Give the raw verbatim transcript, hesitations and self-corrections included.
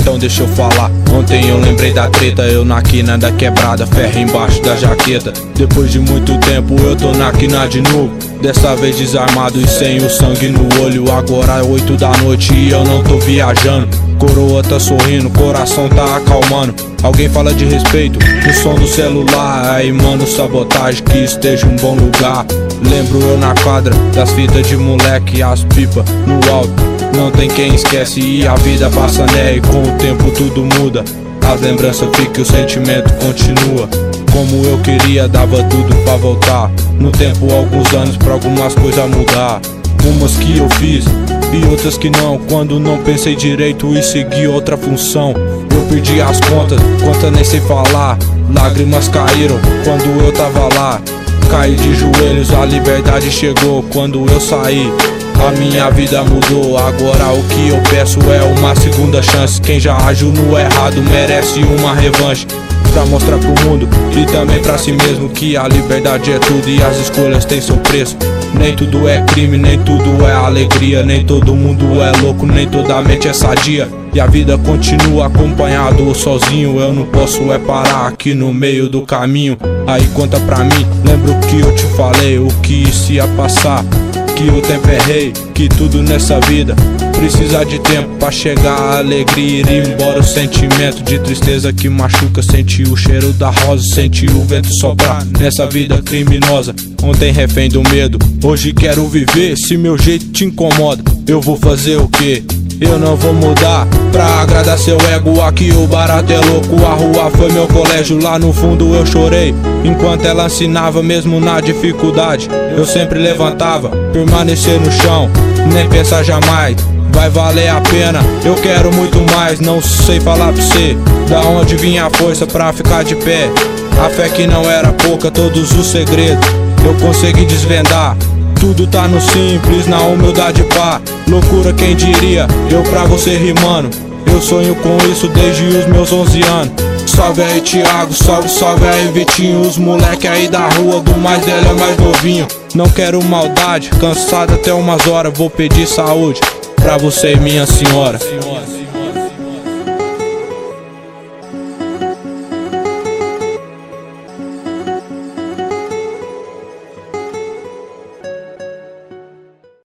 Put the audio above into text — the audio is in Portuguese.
então deixa eu falar. Ontem eu lembrei da treta, eu na quina da quebrada, ferro embaixo da jaqueta. Depois de muito tempo eu tô na quina de novo, dessa vez desarmado e sem o sangue no olho. Agora é oito da noite e eu não tô viajando. Coroa tá sorrindo, coração tá acalmando. Alguém fala de respeito no som do celular. Aí mano, sabotagem, que esteja um bom lugar. Lembro eu na quadra das fitas de moleque, as pipas no alto. Não tem quem esquece e a vida passa, né? E com o tempo tudo muda. As lembranças ficam e o sentimento continua. Como eu queria, dava tudo pra voltar no tempo, alguns anos pra algumas coisas mudar. Umas que eu fiz e outras que não, quando não pensei direito e segui outra função. Eu perdi as contas, conta nem sei falar. Lágrimas caíram quando eu tava lá. Caí de joelhos, a liberdade chegou quando eu saí. A minha vida mudou, agora o que eu peço é uma segunda chance. Quem já agiu no errado merece uma revanche, pra mostrar pro mundo e também pra si mesmo que a liberdade é tudo e as escolhas têm seu preço. Nem tudo é crime, nem tudo é alegria. Nem todo mundo é louco, nem toda mente é sadia. E a vida continua acompanhado ou sozinho. Eu não posso é parar aqui no meio do caminho. Aí conta pra mim, lembra o que eu te falei, o que isso ia passar, que o tempo é rei, que tudo nessa vida precisa de tempo pra chegar a alegria e ir embora o sentimento de tristeza que machuca. Senti o cheiro da rosa, senti o vento soprar nessa vida criminosa. Ontem refém do medo, hoje quero viver. Se meu jeito te incomoda, eu vou fazer o quê? Eu não vou mudar pra agradar seu ego. Aqui o barato é louco, a rua foi meu colégio. Lá no fundo eu chorei enquanto ela ensinava, mesmo na dificuldade eu sempre levantava. Permanecer no chão, nem pensar jamais, vai valer a pena, eu quero muito mais. Não sei falar pra você da onde vinha a força pra ficar de pé. A fé que não era pouca, todos os segredos eu consegui desvendar. Tudo tá no simples, na humildade pá. Loucura quem diria, eu pra você rimando. Eu sonho com isso desde os meus onze anos. Salve aí Thiago, salve, salve aí Vitinho. Os moleque aí da rua, do mais velho é mais novinho. Não quero maldade, cansado até umas horas. Vou pedir saúde pra você e minha senhora.